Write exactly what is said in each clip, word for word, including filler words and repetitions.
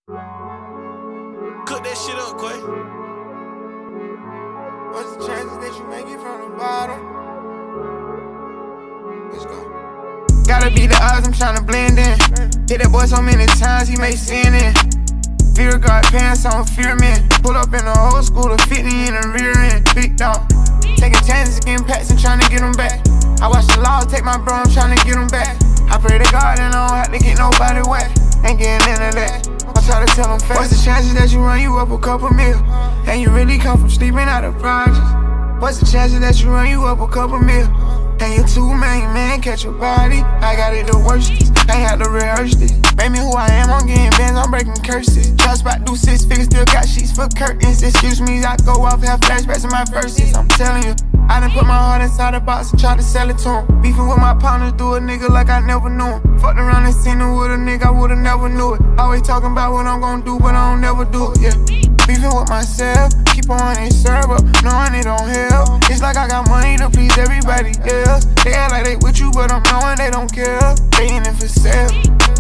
Cook that shit up, Quay. What's the chances that you make it from the bottom? Let's go. Gotta beat the odds, I'm tryna blend in. Hit that boy so many times, he may sin in. Fear God pants on fear man. Pull up in the old school, the fifty in the rear end. Big dog. Taking chances, getting pats and tryna get them back. I watch the law take my bro, I'm tryna get them back. I pray to God and I don't have to get nobody wet. Ain't getting into that. I try to tell them facts. What's the chances that you run you up a couple mil? And you really come from sleeping out of projects? What's the chances that you run you up a couple mil? And you two man, man, catch your body. I got it the worstest, ain't had to rehearse this. Baby, who I am, I'm getting bands, I'm breaking curses. Trust about do six figures, still got sheets for curtains. Excuse me, I go off, have flashbacks in my verses. I'm telling you, I done put my heart inside a box and tried to sell it to him. Beefing with my partners, do a nigga like I never knew him. Fucked around and seen him with a nigga, I would've never knew it. Always talking about what I'm gon' do, but I don't never do it, yeah. Beefing with myself, keep on and serve up, knowing it don't help. It's like I got money to please everybody else. They act like they with you, but I'm knowing they don't care. They in it for sale.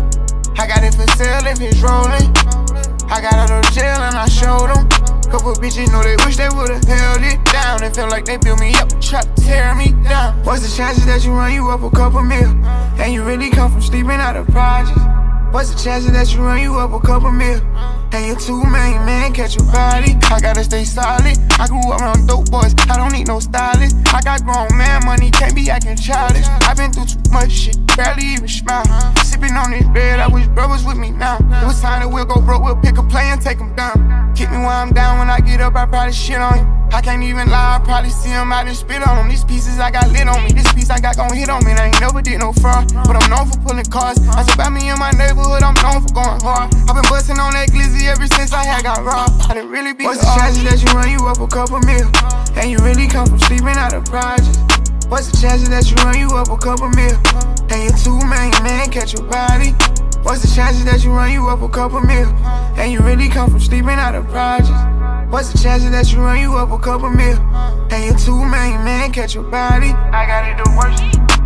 I got it for sale if it's rolling. I got out of jail and I showed them. Couple bitches know they wish they would've held it down. It felt like they built me up, try to tear me down. What's the chances that you run you up a couple mil? And you really come from sleeping out of projects? What's the chances that you run you up a couple mil? And you two man, man, catch your body. I gotta stay solid. I grew up around dope boys, I don't need no stylist. I got grown man money, can't be acting childish. I been through too much shit, barely even smile. Sipping on this bed, I wish bro was with me now. It was time that we'll go broke, we'll pick a play and take him down. Keep me while I'm down, when I get up, I probably shit on you. I can't even lie, I probably see him out and spit on him. These pieces I got lit on me, this piece I got gon' hit on me. And I ain't never did no fraud, but I'm known for pulling cars. I said about me in my neighborhood, I'm known for going hard. I've been bustin' on that glizzy ever since I had got robbed. I didn't really be. What's the chances that you run you up a couple mil? And you really come from sleeping out of projects? What's the chances that you run you up a couple mil? And you two man, man, catch your body? What's the chances that you run you up a couple mil? And you really come from sleeping out of projects? What's the chances that you run you up a couple mil? And you two man, man, catch your body? I got it the worst.